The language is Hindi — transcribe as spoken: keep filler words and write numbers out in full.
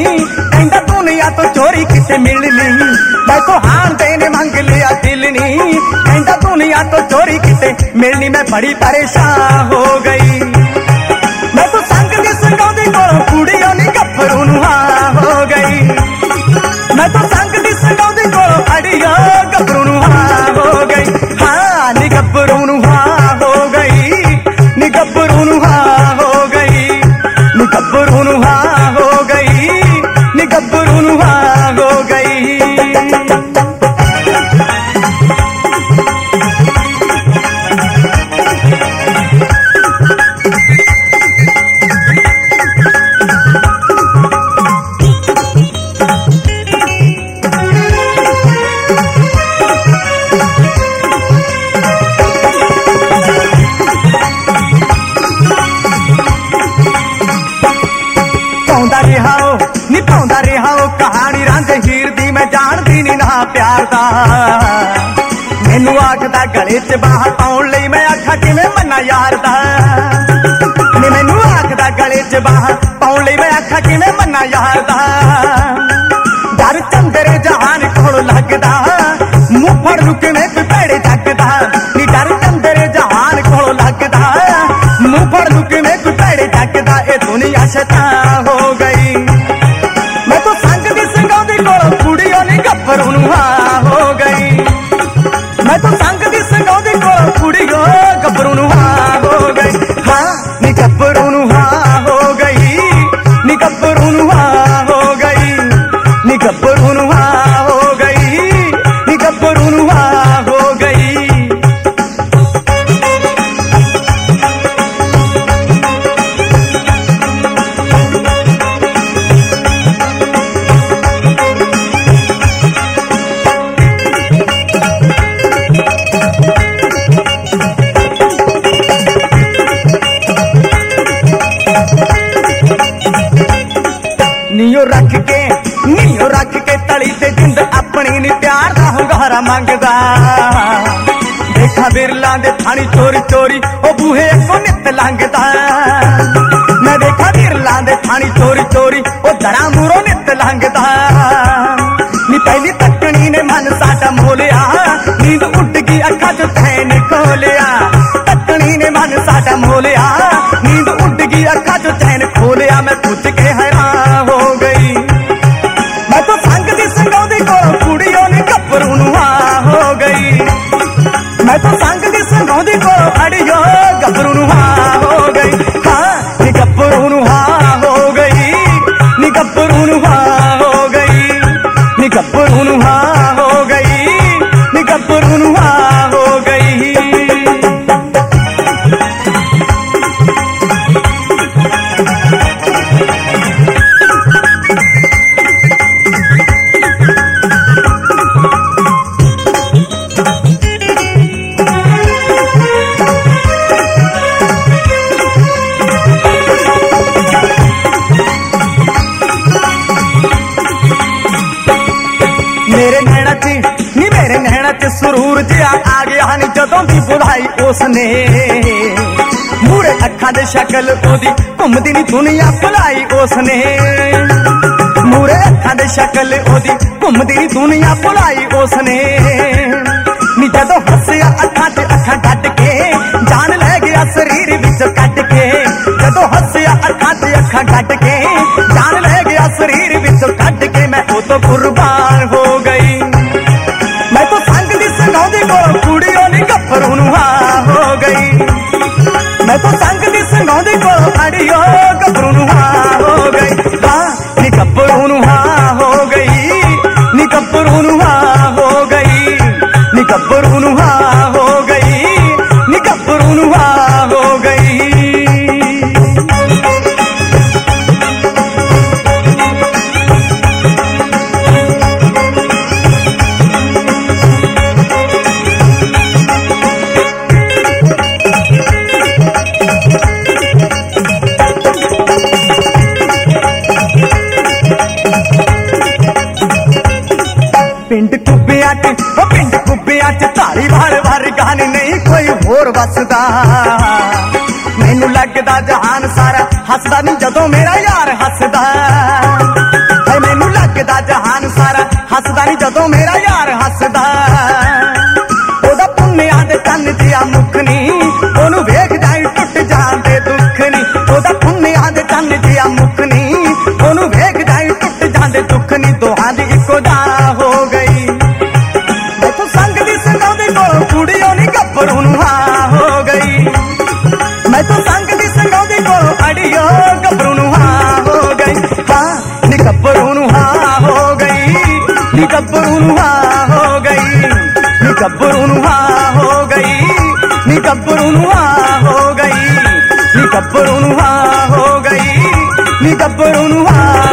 कहंदा दुनिया तो चोरी किते मिलनी, मैं तो हान देने मंग लिया दिल नी, कहंदा दुनिया तो चोरी किते मिलनी। मैं बड़ी परेशान हो गई, मैं तो संग दी संगौदी कोलों कुड़ियों नी गभरू नूं हां हो गई, मैं तो संग दी संगौदी कोलों अड़ियो गभरू नूं हां हो गई। हाँ नी गभरू नूं हां हो गई, नी गभरू नूं हां हो गई, नी गभरू नूं हां हो गई, नी गभरू नूं हां हो गई। निभाउंदा रहा ओ कहानी रंग हीर दी, मैं जानदी नी ना प्यार दा। मैनू आखदा गले च बाह पाउण लई, मैं आखा किवें मन्ना यार दा। नी मैनू आखदा गले च बाह पाउण लई, मैं आखा किवें मन्ना यार दा। डर चंदरे जहान कोल लगदा, मूंह फड़ लू किवें कोई भैड़े जगदा। नी डर चंदरे जहान कोल लगदा, मूंह फड़ लू किवें कोई भैड़े जगदा। ए दुनिया शैतान हो गई, मैं तो संग दी संगौदी कोलों कुड़ियों नी गभरू नूं हां हो गई, मैं तो संग दी संगौदी कोलों कुड़ियों गभरू नूं हां हो गई। हाँ नी गभरू नूं हां हो गई, नी गभरू नूं हां हो गई, नी गभरू नूं हां हो गई, नी गभरू नूं हां हो गई। नीओ रख के नीओ रख के तली ते जिंद अपनी नी प्यार दा हुंगारा मंगदा। देखा बिरला दे थानी चोरी चोरी ओ बूहे अगों नित लंघदा। मैं देखा बिरला दे थानी चोरी चोरी ओ दरा मूरों नित लंघदा। नी पहली तकनी ने मन साडा मोलिया, नींद उड़ गई अखां चों चैन खोलिया। तकनी ने मन साडा मोलिया, नींद उड़ गई अखां चों चैन खोलिया। मैं पुछ के हैरान हो गई, मैं तो संग दी संगौदी कोलों कुड़ियों नी गभरू नूं हां हो गई, मैं तो संग दी संगौदी कोलों अड़ियो गभरू नूं हां हो गई। हाँ नी गभरू नूं हां हो गई, नी गभरू नूं हां हो गई, नी गभरू नूं हां हो गई, नी गभरू नूं हां हो गई। मेरे नैना च नी मेरे नैना च सुरूर जिहा आ गया नी जदों दी बुलाई उसने। मूरे अखां दे शक्ल ओदी घुमदी नी दुनिया भुलाई उसने। मूरे अखां दे शक्ल ओदी घुमदी नी दुनिया भुलाई उसने। नी जदों हसिया अखां च अखां कट के, जान लै गया शरीर विचों कट के। जदों हसिया अखां च अखां कट के, जान लै गया शरीर विचों कट के। मैं ओ तो कुर्बान हो गई, मैं तो संग दी संगौदी कोलों कुड़ियों नी गभरू नूं हां हो गई, मैं तो संग दी संगौदी कोलों अड़ियो गभरू नूं हां हो गई। हाँ नी गभरू नूं हां हो गई, नी गभरू नूं हां हो गई, नी गभरू नूं हां हो गई, नी गभरू नूं हां हो गई। पिंड कुब्बिया च ओ पिंड कुब्बिया च धारी वाल वर्गा नहीं कोई होर वसदा। मैनू लगदा जहान सारा हसदा नी जदों मेरा यार हसदा। ਹੱਸਦਾ ਨਹੀਂ ਜਦੋਂ ਮੇਰਾ ਯਾਰ ਹੱਸਦਾ ਉਹਦਾ ਪੁੰਨਿਆਂ ਦੇ ਚੰਨ ਜਿਹਾ ਮੁਖ ਨਹੀਂ ਉਹਨੂੰ ਵੇਖ ਜਾਈ ਟੁੱਟ ਜਾਂਦੇ ਦੁੱਖ ਨਹੀਂ ਉਹਦਾ ਪੁੰਨਿਆਂ ਦੇ ਚੰਨ ਜਿਹਾ ਮੁਖ ਨਹੀਂ ਉਹਨੂੰ ਵੇਖ ਜਾਈ ਟੁੱਟ ਜਾਂਦੇ ਦੁੱਖ ਨਹੀਂ ਦੋਹਾਂ ਦੀ ਇੱਕੋ ਜਾਣਾ ਹੋ ਗਈ ਮੈਥੋਂ ਸੰਗ ਦੀ ਸੰਗਾਉਂਦੀ ਕੋਲੋਂ ਕੁੜੀਓ ਨੀ ਗੱਭਰੂ ਨੂੰ ਹਾਂ ਹੋ ਗਈ ਮੈਥੋਂ ਸੰਗ ਦੀ ਸੰਗਾਉਂਦੀ ਕੋਲੋਂ ਅੜੀਓ ਗੱਭਰੂ ਨੂੰ ਹਾਂ ਹੋ ਗਈ ਹਾਂ ਨੀ ਗੱਭਰੂ ਨੂੰ ਹਾਂ ਹੋ ਗਈ ਨੀ ਗੱਭਰੂ ਨੂੰ ਹਾਂ ਹੋ ਗਈ ਨੀ ਗੱਭਰੂ ਨੂੰ ਹਾਂ ਹੋ ਗਈ ਨੀ ਗੱਭਰੂ ਨੂੰ ਹਾਂ ਹੋ ਗਈ ਨੀ ਗੱਭਰੂ ਨੂੰ ਹਾਂ ਹੋ ਗਈ ਨੀ ਗੱਭਰੂ ਨੂੰ ਹਾਂ